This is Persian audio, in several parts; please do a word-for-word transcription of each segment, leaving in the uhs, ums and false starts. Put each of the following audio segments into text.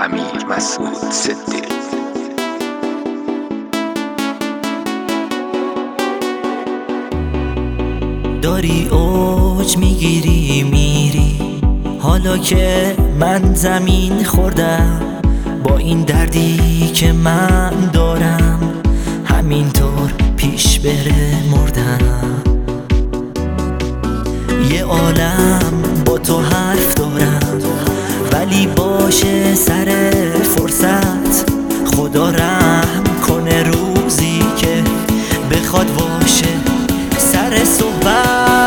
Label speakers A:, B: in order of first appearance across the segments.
A: امیر مسعود صدیق.
B: داری اوج میگیری میری، حالا که من زمین خوردم با این دردی که من دارم، همینطور پیش بره مردم. یه عالم با تو حرف دارم، ولی باشه سر فرصت خدا رحم کنه روزی که بخواد باشه سر صحبت.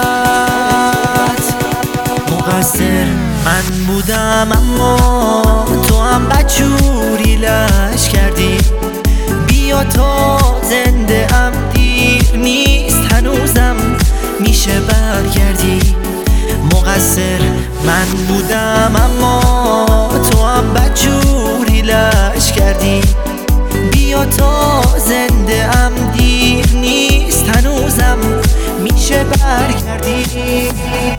B: مقصر من بودم اما تو هم بدجوری لش کردی، بیا تا زنده ام دیر نیست هنوزم میشه برگردی. مقصر من بودم اما تو هم بدجوری لش کردی، بیا تا زنده ام دیر نیست هنوزم میشه برگردی.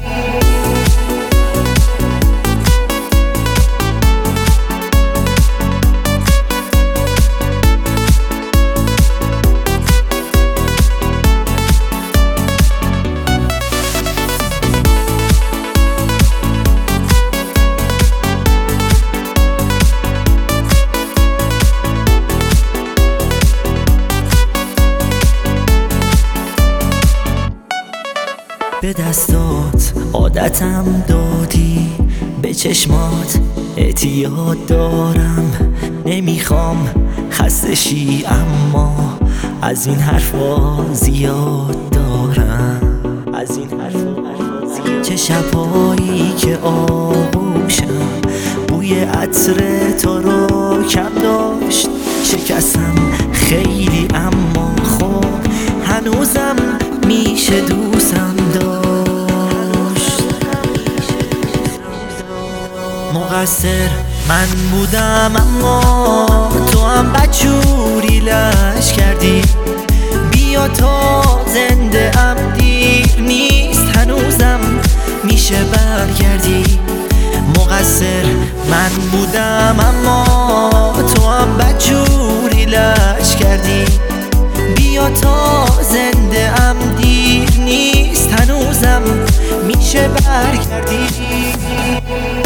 B: به دستات عادتم دادی، به چشمات اعتیاد دارم، نمیخوام خسته شی اما از این حرفا زیاد دارم. از این حرفا زیاد. چه شبایی که آغوشم بوی عطر تو رو کم داشت، شکستم خیلی اما خب هنوزم میشه دوستم داشت. مقصر من بودم اما تو هم بدجوری لش کردی، بیا تا زنده ام دیر نیست هنوزم میشه برگردی. مقصر من بودم اما تو هم بدجوری لش کردی، بیا تا زنده ام دیر نیست هنوزم میشه برگردی.